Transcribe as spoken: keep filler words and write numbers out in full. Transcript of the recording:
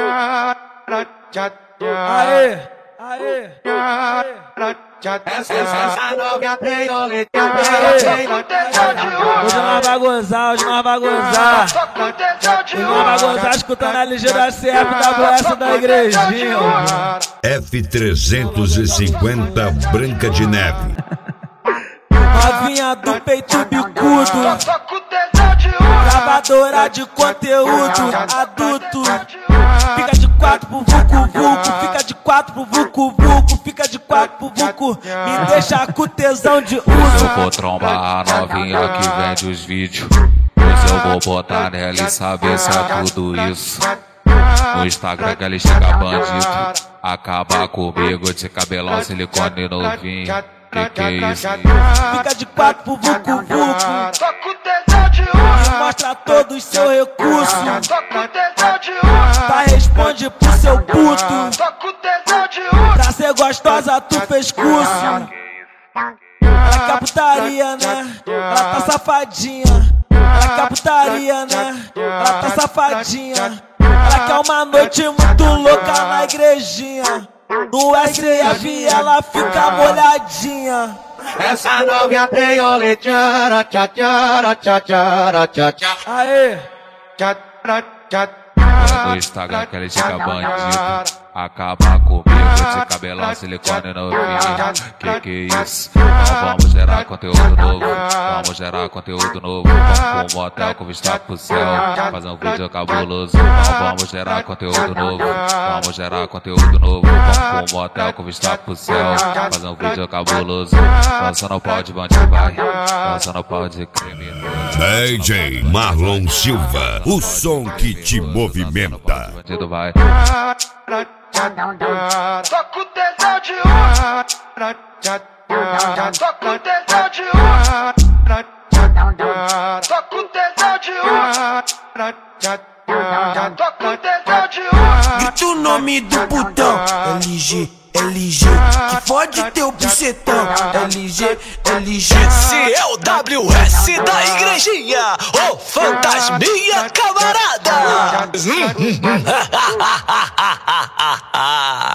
Aê, aê, aê. Essa, essa novinha tem oletinha. Hoje nós vai gozar, hoje nós vai gozar. Hoje nós vai gozar escutando a ligeira C F W S da igrejinha. F trezentos e cinquenta Branca de Neve. Novinha do peito bicudo, gravadora de conteúdo adulto. Fica de quatro pro vucu vucu, fica de quatro pro vucu vucu, fica de quatro pro vucu, me deixa com tesão de uso. Eu vou trombar a novinha que vende os vídeos, pois eu vou botar nela e saber se é tudo isso. No Instagram que ela chega bandido, acaba comigo de cabelão, silicone novinho. Que que é isso? Fica de quatro pro vucu vucu, Só com tesão de uso. e mostra todos os seus recursos. Só com tesão de uso. Tá, responde pro seu puto. Só com tesão de uso. Pra ser gostosa tu fez curso. Ela quer putaria, né? Ela tá safadinha. Ela quer putaria, né? Ela tá safadinha. Ela quer uma noite muito louca na igrejinha. No S F ela fica molhadinha. Essa novinha tem oletinha. Tchá, tchá, tchá, tchá, tchá, tchá. Aê! Tchá, tchá, tchá. No Instagram que ela chega bandido, acaba comigo de cabelão, silicone novinho. Que que é isso? Então vamos gerar conteúdo novo, vamos gerar conteúdo novo. Vamos pro motel com vista pro céu, fazer um vídeo cabuloso. Então vamos gerar conteúdo novo, vamos gerar conteúdo novo. Vamos pro motel com vista pro céu, fazer um vídeo cabuloso. Dança no pau de bandido vai, dança no pau de criminoso. D J Marlon Silva, o som que te movimenta. Bandido vai. Só com tesão de uso. Só com tesão de uso. Só com tesão de uso. Só com tesão de uso. Grita o nome do putão, L G, L G, que fode teu bucetão, L G, L G. Esse é o W S da igrejinha, ô fantasminha camarada.